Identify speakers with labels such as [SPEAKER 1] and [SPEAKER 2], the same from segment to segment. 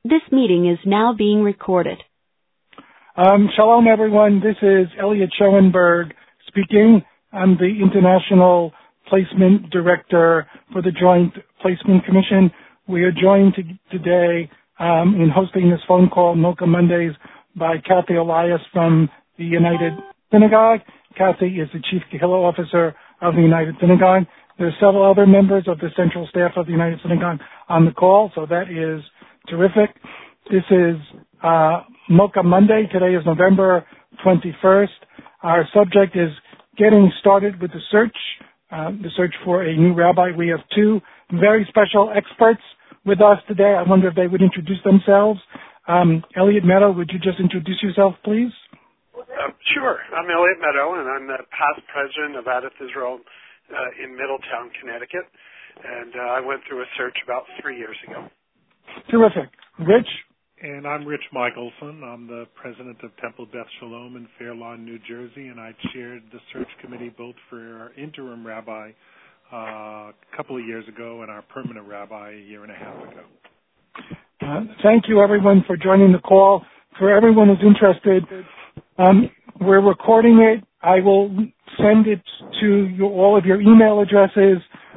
[SPEAKER 1] This meeting is now being recorded.
[SPEAKER 2] Shalom, everyone. This is Elliot Schoenberg speaking. I'm the International Placement Director for the Joint Placement Commission. We are joined today in hosting this phone call, Milka Mondays, by Kathy Elias from the United Synagogue. Kathy is the Chief Kehillah Officer of the United Synagogue. There are several other members of the central staff of the United Synagogue on the call, so that is terrific. This is Milka Monday. Today is November 21st. Our subject is getting started with the search for a new rabbi. We have two very special experts with us today. I wonder if they would introduce themselves. Elliot Meadow, would you just introduce yourself, please?
[SPEAKER 3] Sure. I'm Elliot Meadow, and I'm the past president of Adath Israel in Middletown, Connecticut. And I went through a search about 3 years ago.
[SPEAKER 2] Terrific. Rich?
[SPEAKER 4] And I'm Rich Michelson. I'm the president of Temple Beth Shalom in Fair Lawn, New Jersey, and I chaired the search committee both for our interim rabbi a couple of years ago and our permanent rabbi a year and a half ago.
[SPEAKER 2] Thank you, everyone, for joining the call. For everyone who's interested, we're recording it. I will send it to all of your email addresses,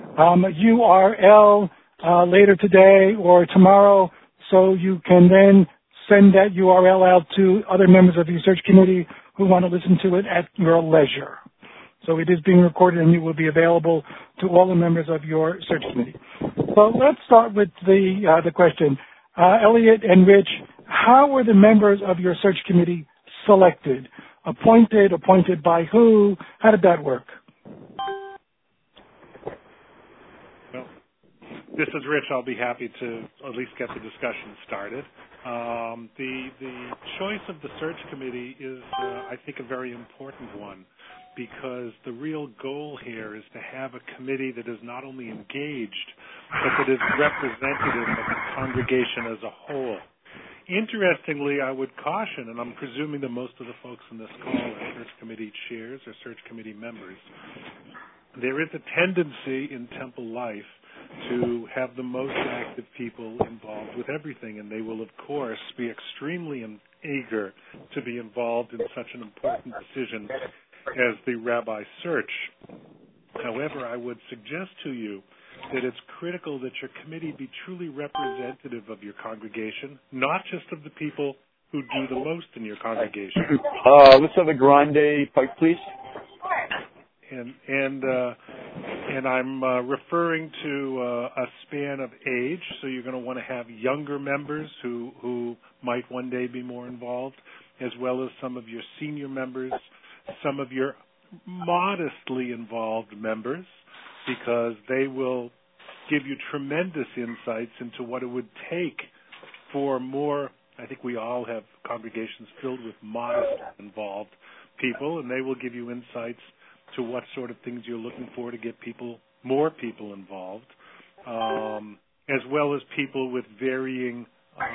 [SPEAKER 2] URL later today or tomorrow, so you can then send that URL out to other members of your search committee who want to listen to it at your leisure. So it is being recorded and it will be available to all the members of your search committee. So let's start with the question. Elliot and Rich, how were the members of your search committee selected? Appointed by who? How did that work?
[SPEAKER 4] Well, this is Rich. I'll be happy to at least get the discussion started. The choice of the search committee is, I think, a very important one, because the real goal here is to have a committee that is not only engaged, but that is representative of the congregation as a whole. Interestingly, I would caution, and I'm presuming that most of the folks in this call are search committee chairs or search committee members, there is a tendency in Temple life to have the most active people involved with everything, and they will, of course, be extremely eager to be involved in such an important decision as the rabbi search. However, I would suggest to you that it's critical that your committee be truly representative of your congregation, not just of the people who do the most in your congregation.
[SPEAKER 5] Let's have a grande pipe, please.
[SPEAKER 4] And I'm referring to a span of age, so you're going to want to have younger members who might one day be more involved, as well as some of your senior members, some of your modestly involved members, because they will give you tremendous insights into what it would take for more. I think we all have congregations filled with modest involved people, and they will give you insights to what sort of things you're looking for to get more people involved, as well as people with varying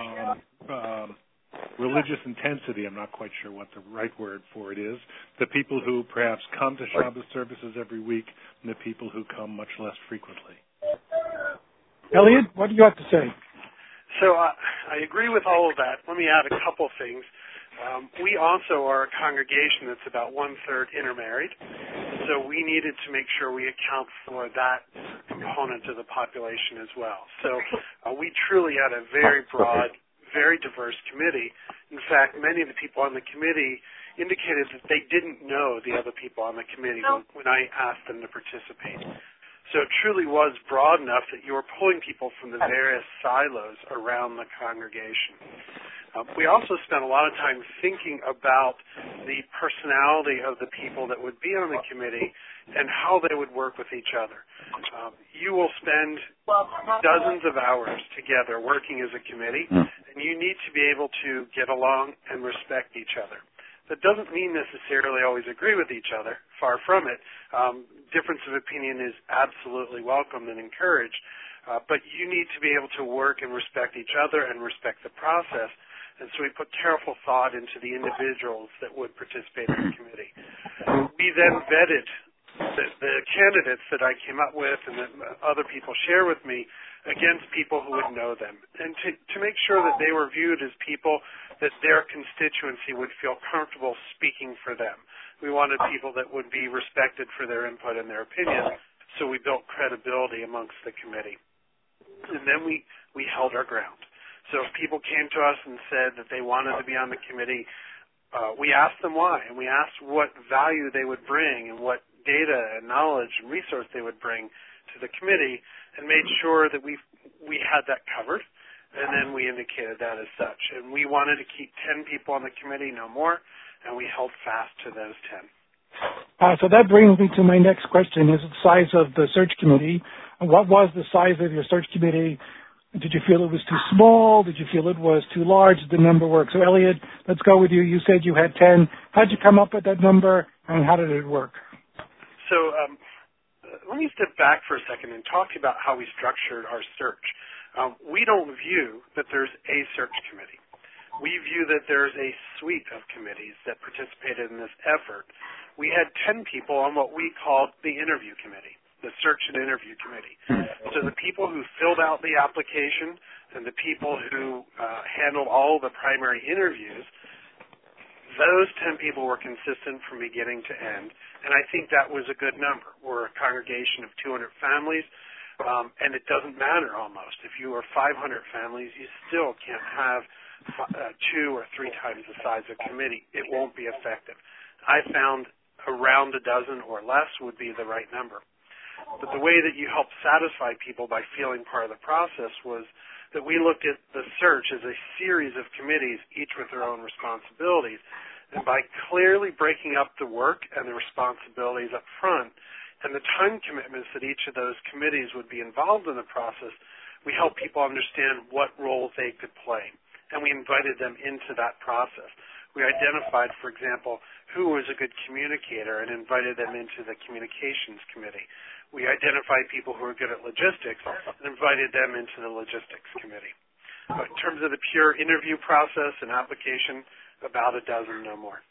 [SPEAKER 4] religious intensity. I'm not quite sure what the right word for it is. The people who perhaps come to Shabbos services every week and the people who come much less frequently.
[SPEAKER 2] Elliot, what do you have to say?
[SPEAKER 3] So I agree with all of that. Let me add a couple things. We also are a congregation that's about 1/3 intermarried, so we needed to make sure we account for that component of the population as well. So we truly had a very broad, very diverse committee. In fact, many of the people on the committee indicated that they didn't know the other people on the committee when I asked them to participate. So it truly was broad enough that you were pulling people from the various silos around the congregation. We also spent a lot of time thinking about the personality of the people that would be on the committee and how they would work with each other. You will spend dozens of hours together working as a committee, and you need to be able to get along and respect each other. That doesn't mean necessarily always agree with each other. Far from it. Difference of opinion is absolutely welcomed and encouraged, but you need to be able to work and respect each other and respect the process. And so we put careful thought into the individuals that would participate in the committee. We then vetted the candidates that I came up with and that other people share with me against people who would know them, and to make sure that they were viewed as people that their constituency would feel comfortable speaking for them. We wanted people that would be respected for their input and their opinions, so we built credibility amongst the committee. And then we held our ground. So if people came to us and said that they wanted to be on the committee, we asked them why, and we asked what value they would bring and what data and knowledge and resource they would bring to the committee, and made sure that we had that covered, and then we indicated that as such. And we wanted to keep 10 people on the committee, no more, and we held fast to those 10.
[SPEAKER 2] So that brings me to my next question, is the size of the search committee. What was the size of your search committee? Did you feel it was too small? Did you feel it was too large? Did the number work? So, Elliot, let's go with you. You said you had 10. How did you come up with that number, and how did it work?
[SPEAKER 3] So let me step back for a second and talk about how we structured our search. We don't view that there's a search committee. We view that there's a suite of committees that participated in this effort. We had 10 people on what we called the interview committee, the search and interview committee. So the people who filled out the application and the people who handled all the primary interviews, those 10 people were consistent from beginning to end, and I think that was a good number. We're a congregation of 200 families, and it doesn't matter almost. If you are 500 families, you still can't have 2 or 3 times the size of committee. It won't be effective. I found around a dozen or less would be the right number. But the way that you help satisfy people by feeling part of the process was that we looked at the search as a series of committees, each with their own responsibilities. And by clearly breaking up the work and the responsibilities up front and the time commitments that each of those committees would be involved in the process, we helped people understand what role they could play. And we invited them into that process. We identified, for example, who was a good communicator and invited them into the communications committee. We identified people who were good at logistics and invited them into the logistics committee. But in terms of the pure interview process and application, about a dozen, no more.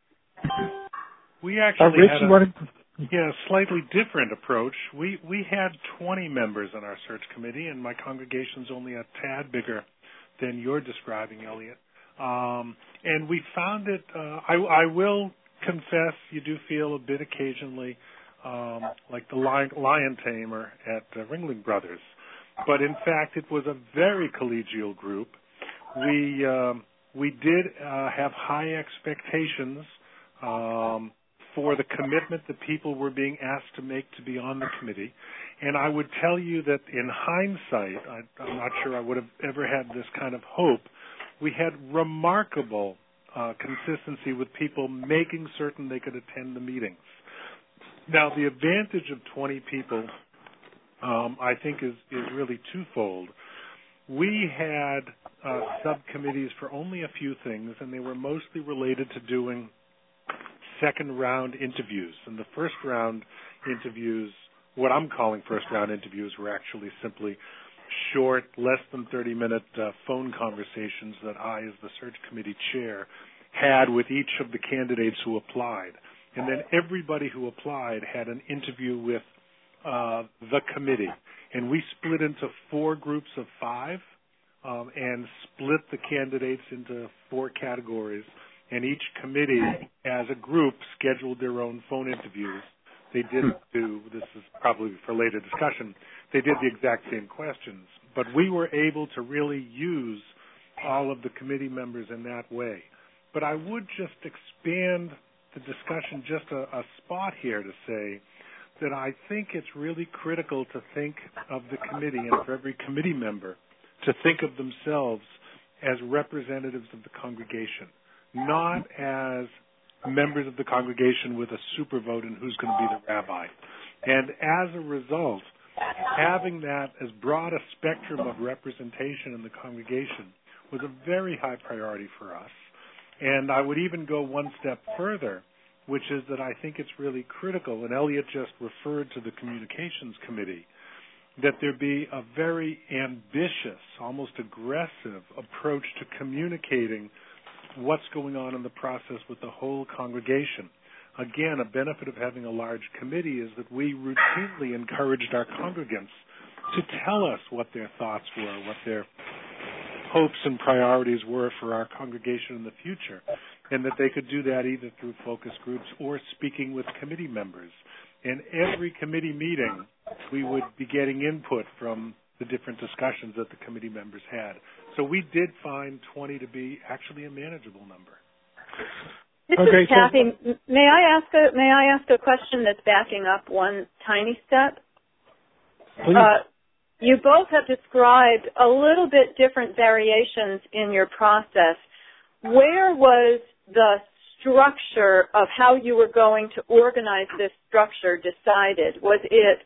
[SPEAKER 4] We actually had a slightly different approach. We had 20 members on our search committee, and my congregation's only a tad bigger than you're describing, Elliot. And we found it, I will confess, you do feel a bit occasionally like the lion tamer at Ringling Brothers. But in fact, it was a very collegial group. We did have high expectations for the commitment that people were being asked to make to be on the committee. And I would tell you that in hindsight, I'm not sure I would have ever had this kind of hope. We had remarkable consistency with people making certain they could attend the meetings. Now, the advantage of 20 people, I think, is really twofold. We had subcommittees for only a few things, and they were mostly related to doing second-round interviews. And the first-round interviews, what I'm calling first-round interviews, were actually simply short, less than 30-minute phone conversations that I, as the search committee chair, had with each of the candidates who applied. And then everybody who applied had an interview with the committee. And we split into 4 groups of 5 and split the candidates into 4 categories. And each committee, as a group, scheduled their own phone interviews. They didn't do, this is probably for later discussion, they did the exact same questions. But we were able to really use all of the committee members in that way. But I would just expand the discussion just a spot here to say that I think it's really critical to think of the committee and for every committee member to think of themselves as representatives of the congregation, not as members of the congregation with a super vote and who's going to be the rabbi. And as a result, having that as broad a spectrum of representation in the congregation was a very high priority for us. And I would even go one step further, which is that I think it's really critical, and Elliot just referred to the communications committee, that there be a very ambitious, almost aggressive approach to communicating what's going on in the process with the whole congregation. Again, a benefit of having a large committee is that we routinely encouraged our congregants to tell us what their thoughts were, what their hopes and priorities were for our congregation in the future, and that they could do that either through focus groups or speaking with committee members. And every committee meeting, we would be getting input from the different discussions that the committee members had. So we did find 20 to be actually a manageable number.
[SPEAKER 6] This is Kathy. May I ask a question that's backing up one tiny step?
[SPEAKER 2] Please.
[SPEAKER 6] You both have described a little bit different variations in your process. Where was the structure of how you were going to organize this structure decided? Was it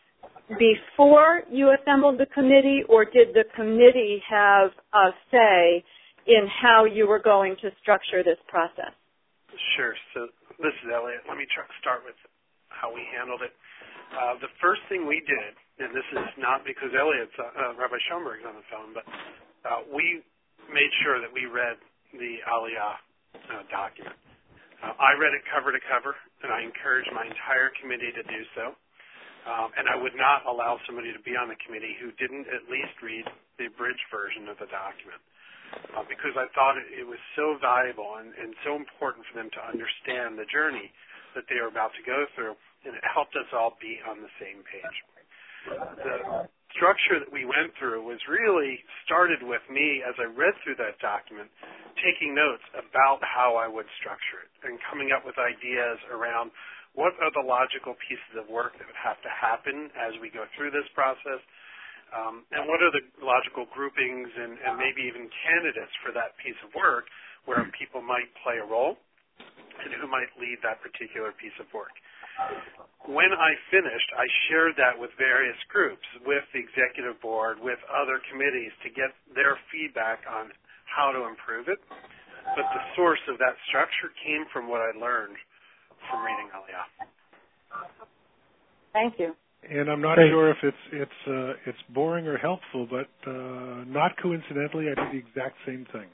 [SPEAKER 6] before you assembled the committee, or did the committee have a say in how you were going to structure this process?
[SPEAKER 3] Sure. So this is Elliot. Let me start with how we handled it. The first thing we did, and this is not because Rabbi Schoenberg's on the phone, but we made sure that we read the Aliyah document. I read it cover to cover, and I encouraged my entire committee to do so. And I would not allow somebody to be on the committee who didn't at least read the abridged version of the document, because I thought it was so valuable and so important for them to understand the journey that they were about to go through, and it helped us all be on the same page. The structure that we went through was really started with me, as I read through that document, taking notes about how I would structure it and coming up with ideas around what are the logical pieces of work that would have to happen as we go through this process, and what are the logical groupings and maybe even candidates for that piece of work where people might play a role and who might lead that particular piece of work. When I finished, I shared that with various groups, with the executive board, with other committees to get their feedback on how to improve it. But the source of that structure came from what I learned from reading Aliyah.
[SPEAKER 6] Thank you.
[SPEAKER 4] And I'm not sure if it's boring or helpful, but not coincidentally, I did the exact same thing.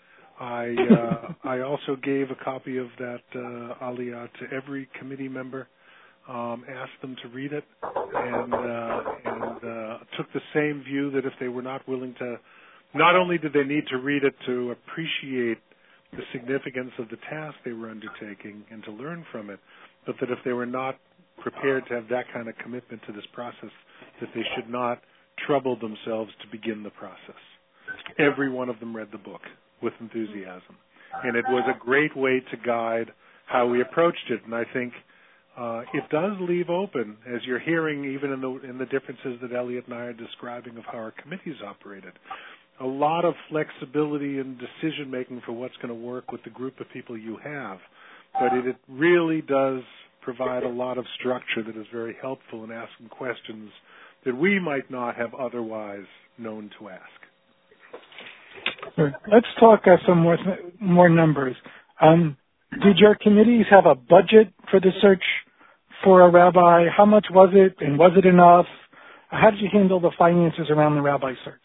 [SPEAKER 4] I also gave a copy of that Aliyah to every committee member, asked them to read it, and took the same view that if they were not willing to, not only did they need to read it to appreciate the significance of the task they were undertaking and to learn from it, but that if they were not prepared to have that kind of commitment to this process, that they should not trouble themselves to begin the process. Every one of them read the book with enthusiasm, and it was a great way to guide how we approached it. And I think it does leave open, as you're hearing, even in the differences that Elliot and I are describing of how our committees operated, a lot of flexibility in decision making for what's going to work with the group of people you have. But it really does provide a lot of structure that is very helpful in asking questions that we might not have otherwise known to ask.
[SPEAKER 2] Sure. Let's talk some more numbers. Did your committees have a budget for the search for a rabbi? How much was it, and was it enough? How did you handle the finances around the rabbi search?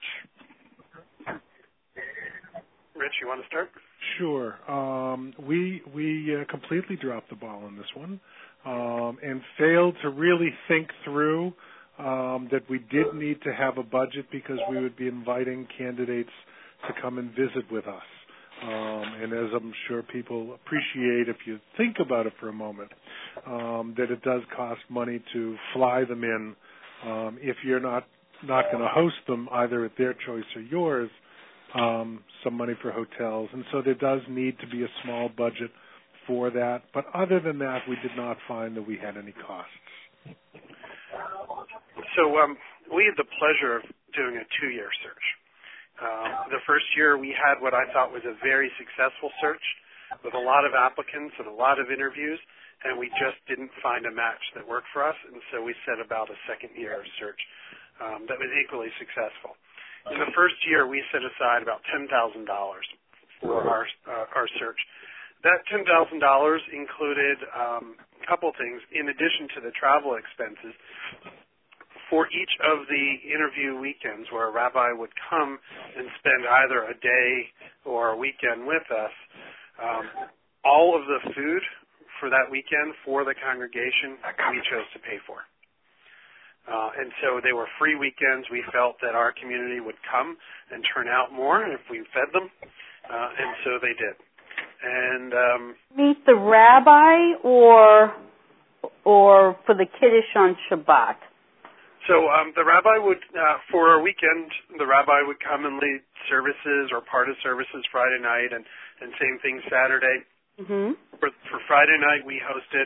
[SPEAKER 3] Rich, you want to start?
[SPEAKER 4] Sure. We completely dropped the ball on this one and failed to really think through that we did need to have a budget because we would be inviting candidates to come and visit with us. And as I'm sure people appreciate, if you think about it for a moment, that it does cost money to fly them in if you're not going to host them either at their choice or yours, some money for hotels. And so there does need to be a small budget for that. But other than that, we did not find that we had any costs.
[SPEAKER 3] So we had the pleasure of doing a 2-year search. The first year we had what I thought was a very successful search with a lot of applicants and a lot of interviews, and we just didn't find a match that worked for us, and so we set about a second year of search that was equally successful. In the first year, we set aside about $10,000 for our search. That $10,000 included a couple things. In addition to the travel expenses, for each of the interview weekends where a rabbi would come and spend either a day or a weekend with us, all of the food for that weekend for the congregation we chose to pay for. And so they were free weekends. We felt that our community would come and turn out more if we fed them, and so they did. And
[SPEAKER 7] meet the rabbi or for the Kiddush on Shabbat?
[SPEAKER 3] So the rabbi would, for a weekend, the rabbi would come and lead services or part of services Friday night, and same thing Saturday.
[SPEAKER 7] Mm-hmm.
[SPEAKER 3] For Friday night, we hosted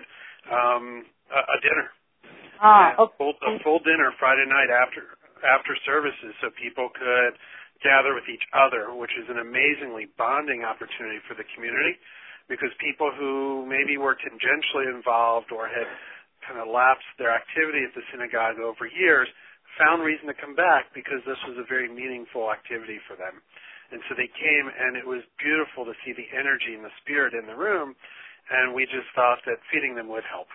[SPEAKER 3] a dinner.
[SPEAKER 7] Okay.
[SPEAKER 3] A full dinner Friday night after services, so people could gather with each other, which is an amazingly bonding opportunity for the community, because people who maybe were tangentially involved or had kind of lapsed their activity at the synagogue over years found reason to come back because this was a very meaningful activity for them. And so they came, and it was beautiful to see the energy and the spirit in the room, and we just thought that feeding them would help.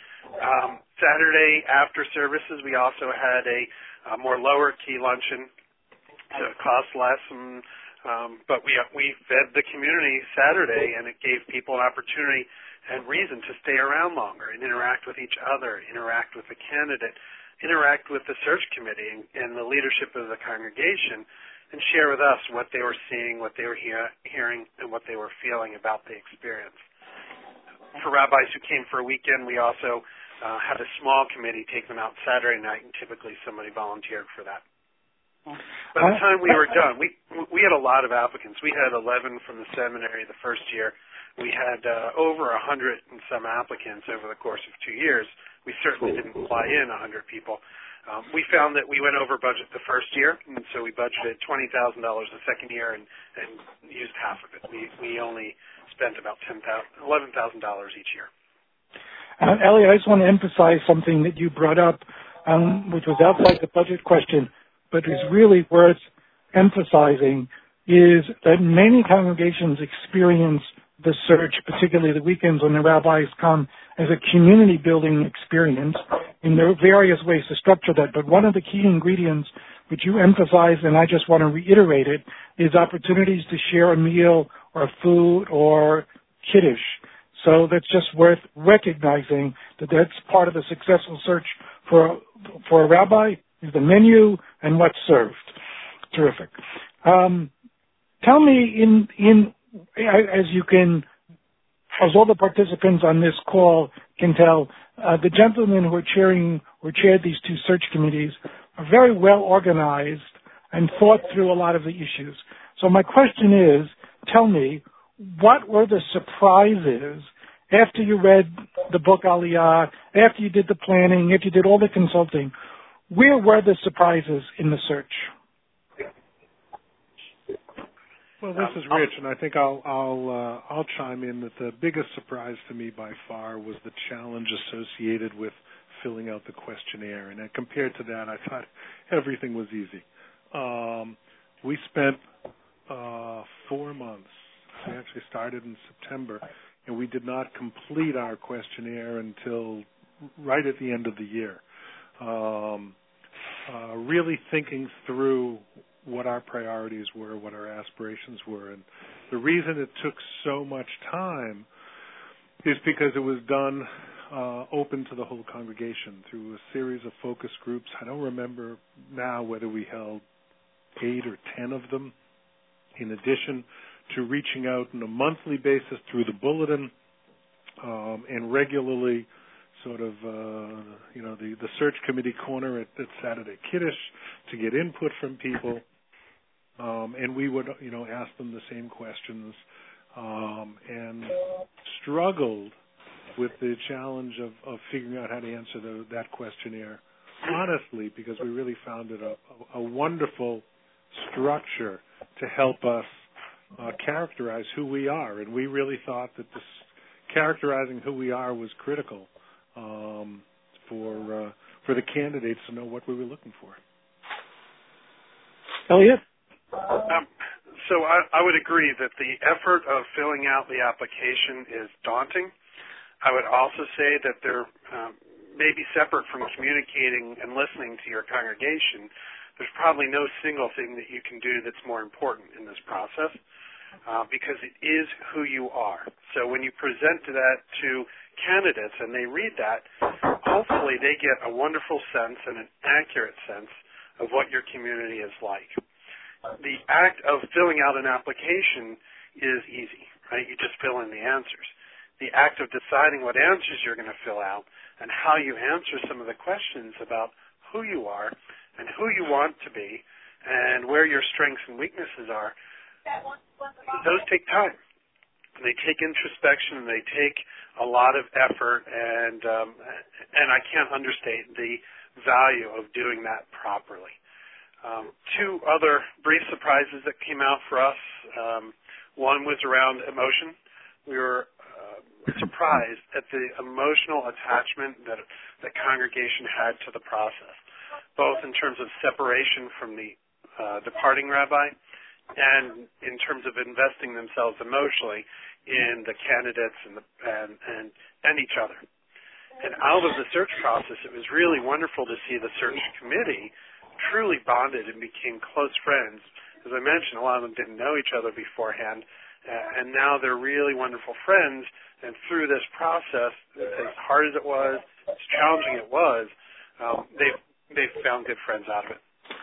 [SPEAKER 3] Saturday after services, we also had a more lower-key luncheon. So it cost less, but we fed the community Saturday, and it gave people an opportunity and reason to stay around longer and interact with each other, interact with the candidate, interact with the search committee and the leadership of the congregation, and share with us what they were seeing, what they were hearing, and what they were feeling about the experience. For rabbis who came for a weekend, we also had a small committee take them out Saturday night, and typically somebody volunteered for that. By the time we were done, we had a lot of applicants. We had 11 from the seminary the first year. We had over 100 and some applicants over the course of 2 years. We certainly didn't fly in 100 people. We found that we went over budget the first year, and so we budgeted $20,000 the second year and used half of it. We only spent about $11,000 each year.
[SPEAKER 2] Elliot, I just want to emphasize something that you brought up, which was outside the budget question, but is really worth emphasizing, is that many congregations experience the search, particularly the weekends when the rabbis come, as a community-building experience. And there are various ways to structure that, but one of the key ingredients which you emphasized, and I just want to reiterate it, is opportunities to share a meal or food or Kiddush. So that's just worth recognizing that that's part of the successful search for a rabbi, is the menu and what's served. Terrific. Tell me, as all the participants on this call can tell, the gentlemen who chaired these two search committees are very well organized and thought through a lot of the issues. So my question is, tell me, what were the surprises after you read the book Aliyah, after you did the planning, after you did all the consulting? Where were the surprises in the search?
[SPEAKER 4] Well, this is Rich, and I think I'll chime in that the biggest surprise to me by far was the challenge associated with filling out the questionnaire. And compared to that, I thought everything was easy. We spent 4 months. We actually started in September, and we did not complete our questionnaire until right at the end of the year. Really thinking through what our priorities were, what our aspirations were. And the reason it took so much time is because it was done open to the whole congregation through a series of focus groups. I don't remember now whether we held 8 or 10 of them, in addition to reaching out on a monthly basis through the bulletin and regularly sort of, the search committee corner at Saturday Kiddush to get input from people. And we would, ask them the same questions and struggled with the challenge of figuring out how to answer that questionnaire honestly, because we really found it a wonderful structure to help us characterize who we are. And we really thought that this characterizing who we are was critical for the candidates to know what we were looking for.
[SPEAKER 2] Elliot?
[SPEAKER 3] So I would agree that the effort of filling out the application is daunting. I would also say that there may be separate from communicating and listening to your congregation. There's probably no single thing that you can do that's more important in this process because it is who you are. So when you present that to candidates and they read that, hopefully they get a wonderful sense and an accurate sense of what your community is like. The act of filling out an application is easy, right? You just fill in the answers. The act of deciding what answers you're going to fill out and how you answer some of the questions about who you are and who you want to be and where your strengths and weaknesses are, those take time. They take introspection, and they take a lot of effort, and I can't understate the value of doing that properly. Two other brief surprises that came out for us. One was around emotion. We were surprised at the emotional attachment that the congregation had to the process, both in terms of separation from the departing rabbi and in terms of investing themselves emotionally in the candidates and each other. And out of the search process, it was really wonderful to see the search committee truly bonded and became close friends. As I mentioned, a lot of them didn't know each other beforehand, and now they're really wonderful friends. And through this process, as hard as it was, as challenging it was, they've found good friends out of it.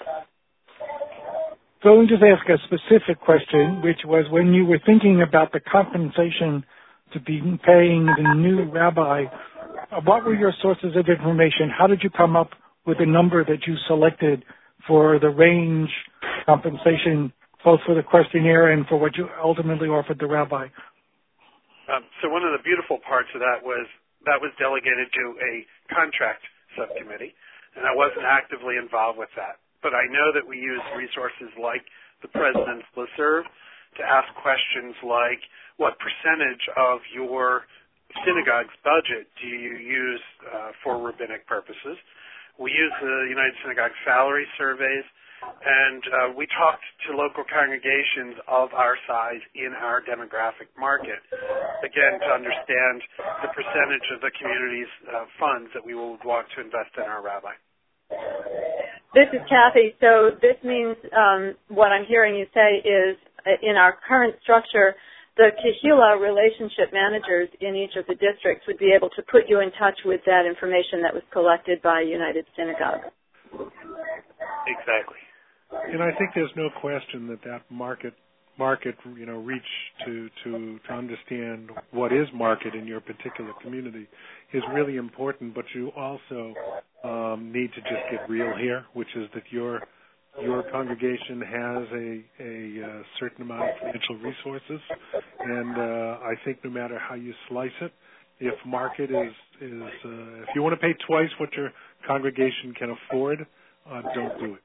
[SPEAKER 2] So let me just ask a specific question, which was when you were thinking about the compensation to be paying the new rabbi, what were your sources of information? How did you come up with the number that you selected for the range compensation, both for the questionnaire and for what you ultimately offered the rabbi?
[SPEAKER 3] So one of the beautiful parts of that was delegated to a contract subcommittee, and I wasn't actively involved with that. But I know that we use resources like the President's Listserv to ask questions like, what percentage of your synagogue's budget do you use for rabbinic purposes? We use the United Synagogue salary surveys, and we talked to local congregations of our size in our demographic market, again, to understand the percentage of the community's funds that we will want to invest in our rabbi.
[SPEAKER 6] This is Kathy. So this means what I'm hearing you say is in our current structure, the Kehillah relationship managers in each of the districts would be able to put you in touch with that information that was collected by United Synagogue.
[SPEAKER 3] Exactly.
[SPEAKER 4] And I think there's no question that market reach to understand what is market in your particular community is really important. But you also need to just get real here, which is that your congregation has a certain amount of financial resources, and I think no matter how you slice it, if market is if you want to pay twice what your congregation can afford, don't do it.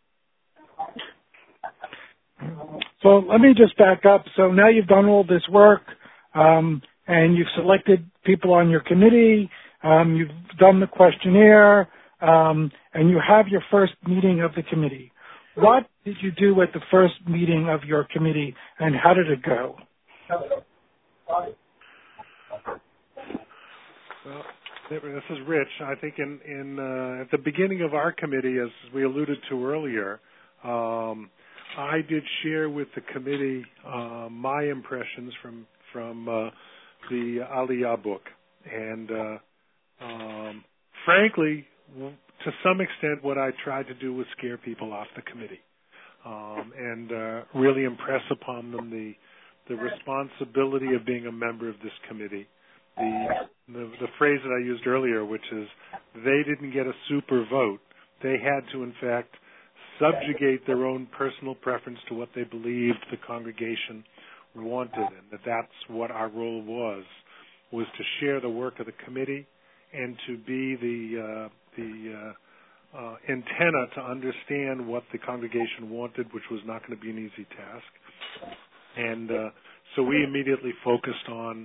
[SPEAKER 2] So let me just back up. So now you've done all this work, and you've selected people on your committee, you've done the questionnaire, and you have your first meeting of the committee. What did you do at the first meeting of your committee, and how did it go?
[SPEAKER 4] Well, this is Rich. I think in at the beginning of our committee, as we alluded to earlier, I did share with the committee my impressions from the Aliyah book, and frankly, to some extent, what I tried to do was scare people off the committee, and really impress upon them the responsibility of being a member of this committee. The phrase that I used earlier, which is they didn't get a super vote. They had to, in fact, subjugate their own personal preference to what they believed the congregation wanted, and that's what our role was to share the work of the committee and to be the antenna to understand what the congregation wanted, which was not going to be an easy task. And so we immediately focused on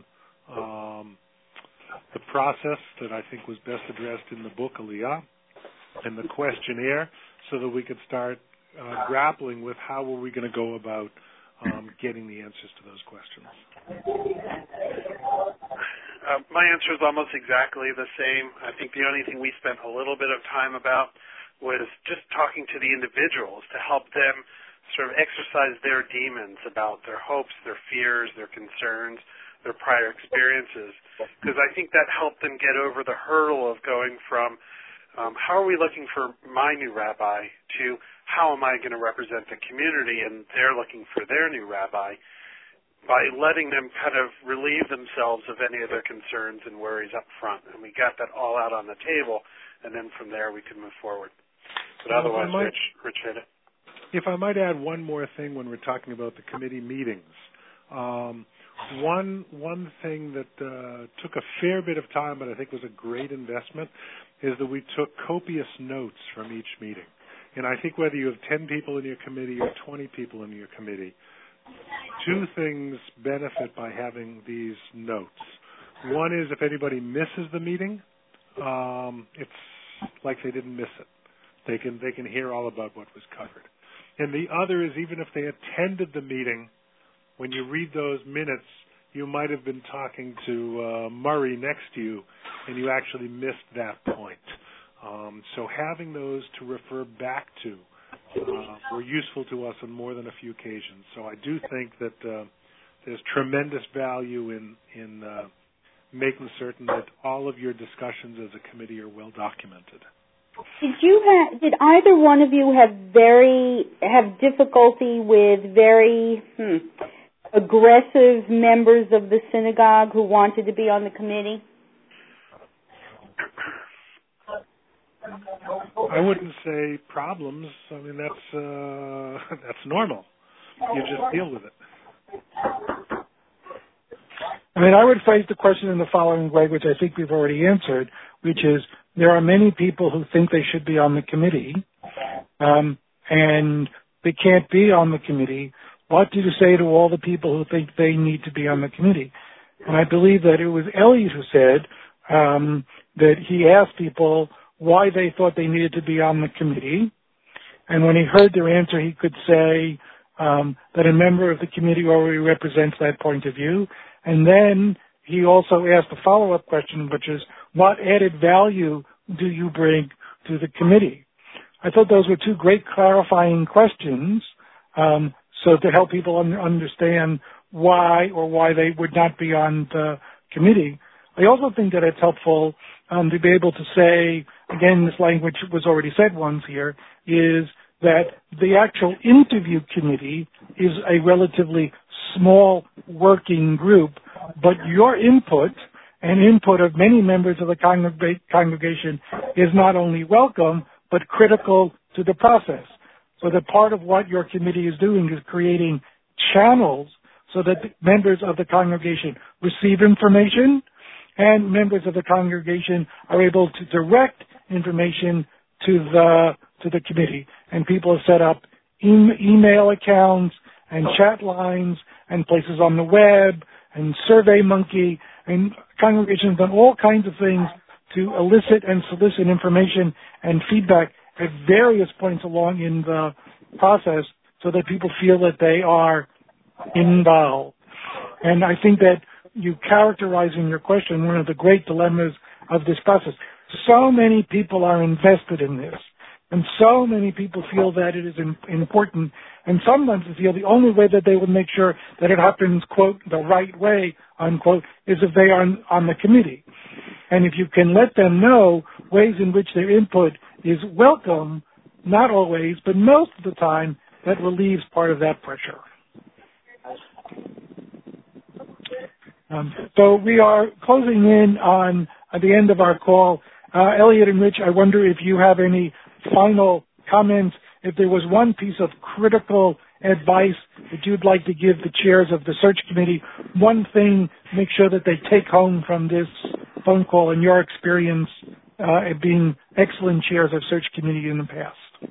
[SPEAKER 4] the process that I think was best addressed in the book Aliyah and the questionnaire, so that we could start grappling with how were we going to go about getting the answers to those questions.
[SPEAKER 3] My answer is almost exactly the same. I think the only thing we spent a little bit of time about was just talking to the individuals to help them sort of exercise their demons about their hopes, their fears, their concerns, their prior experiences, because I think that helped them get over the hurdle of going from how are we looking for my new rabbi to how am I going to represent the community and they're looking for their new rabbi, by letting them kind of relieve themselves of any of their concerns and worries up front. And we got that all out on the table, and then from there we could move forward. But otherwise, Rich hit it.
[SPEAKER 4] If I might add one more thing when we're talking about the committee meetings. One thing that took a fair bit of time, but I think was a great investment, is that we took copious notes from each meeting. And I think whether you have 10 people in your committee or 20 people in your committee, two things benefit by having these notes. One is if anybody misses the meeting, it's like they didn't miss it. They can hear all about what was covered. And the other is even if they attended the meeting, when you read those minutes, you might have been talking to Murray next to you, and you actually missed that point. So having those to refer back to were useful to us on more than a few occasions. So I do think that there's tremendous value in making certain that all of your discussions as a committee are well documented.
[SPEAKER 7] Did either one of you have difficulty with very aggressive members of the synagogue who wanted to be on the committee?
[SPEAKER 4] I wouldn't say problems. I mean, that's normal. You just deal with it.
[SPEAKER 2] I mean, I would phrase the question in the following way, which I think we've already answered, which is there are many people who think they should be on the committee, and they can't be on the committee. What do you say to all the people who think they need to be on the committee? And I believe that it was Elliot who said that he asked people why they thought they needed to be on the committee. And when he heard their answer, he could say that a member of the committee already represents that point of view. And then he also asked a follow-up question, which is, what added value do you bring to the committee? I thought those were two great clarifying questions, so to help people understand why they would not be on the committee. I also think that it's helpful to be able to say, again, this language was already said once here, is that the actual interview committee is a relatively small working group, but your input and input of many members of the congregation is not only welcome, but critical to the process. So that part of what your committee is doing is creating channels so that the members of the congregation receive information and members of the congregation are able to direct information to the committee. And people have set up email accounts and chat lines and places on the web and SurveyMonkey, and congregations have done all kinds of things to elicit and solicit information and feedback at various points along in the process so that people feel that they are involved. And I think that you characterize in your question one of the great dilemmas of this process. So many people are invested in this, and so many people feel that it is important, and sometimes they feel the only way that they will make sure that it happens, quote, the right way, unquote, is if they are on the committee. And if you can let them know ways in which their input is welcome, not always, but most of the time, that relieves part of that pressure. So we are closing in on the end of our call. Elliot and Rich, I wonder if you have any final comments. If there was one piece of critical advice that you'd like to give the chairs of the search committee, one thing, make sure that they take home from this phone call and your experience being excellent chairs of search committee in the past.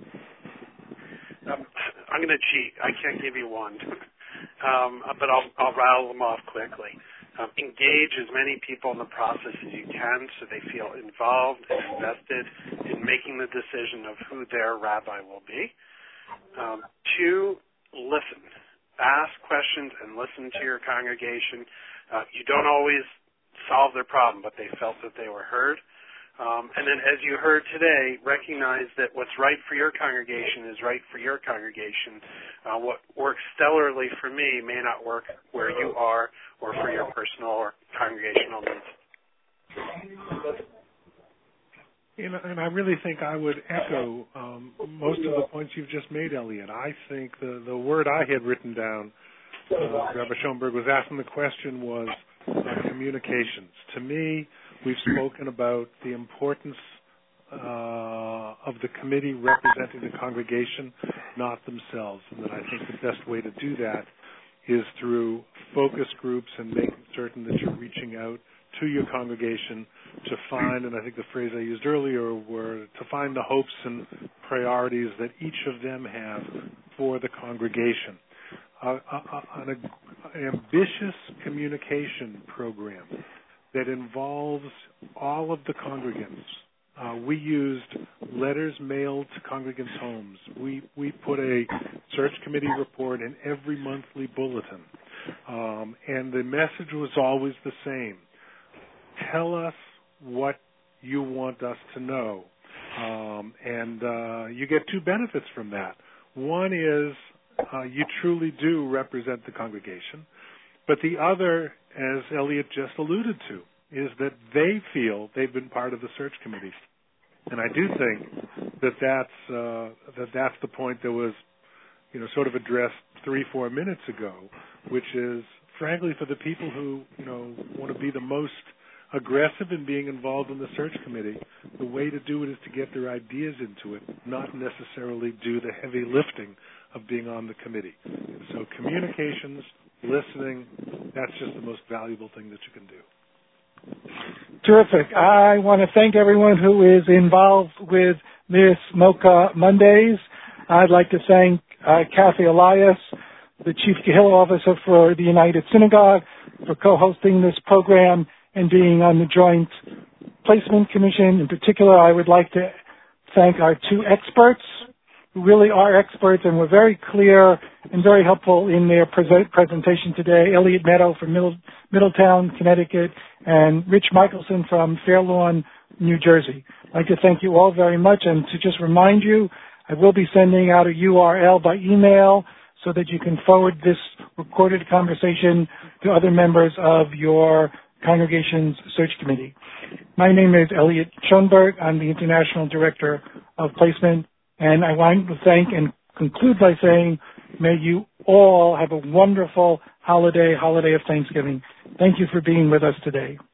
[SPEAKER 3] I'm going to cheat. I can't give you one, but I'll rattle them off quickly. Engage as many people in the process as you can so they feel involved and invested in making the decision of who their rabbi will be. 2, listen. Ask questions and listen to your congregation. You don't always solve their problem, but they felt that they were heard. And then, as you heard today, recognize that what's right for your congregation is right for your congregation. What works stellarly for me may not work where you are or for your personal or congregational needs.
[SPEAKER 4] And I really think I would echo most of the points you've just made, Elliot. I think the word I had written down, Rabbi Schoenberg was asking the question, was communications. To me, we've spoken about the importance of the committee representing the congregation, not themselves, and that I think the best way to do that is through focus groups and making certain that you're reaching out to your congregation to find, and I think the phrase I used earlier were to find the hopes and priorities that each of them have for the congregation. An ambitious communication program that involves all of the congregants. We used letters mailed to congregants' homes. We put a search committee report in every monthly bulletin. And the message was always the same. Tell us what you want us to know. And you get two benefits from that. One is you truly do represent the congregation. But the other, as Elliot just alluded to, is that they feel they've been part of the search committee. And I do think that that's the point that was, sort of addressed 3-4 minutes ago, which is, frankly, for the people who, want to be the most aggressive in being involved in the search committee, the way to do it is to get their ideas into it, not necessarily do the heavy lifting of being on the committee. So communications, listening, that's just the most valuable thing that you can do.
[SPEAKER 2] Terrific. I want to thank everyone who is involved with this MOCA Mondays. I'd like to thank Kathy Elias, the Chief Kehillah Officer for the United Synagogue, for co-hosting this program and being on the Joint Placement Commission. In particular, I would like to thank our two experts who really are experts and were very clear and very helpful in their presentation today. Elliot Meadow from Middletown, Connecticut, and Rich Michelson from Fair Lawn, New Jersey. I'd like to thank you all very much, and to just remind you, I will be sending out a URL by email so that you can forward this recorded conversation to other members of your congregation's search committee. My name is Elliot Schoenberg. I'm the International Director of Placement, and I want to thank and conclude by saying, may you all have a wonderful holiday of Thanksgiving. Thank you for being with us today.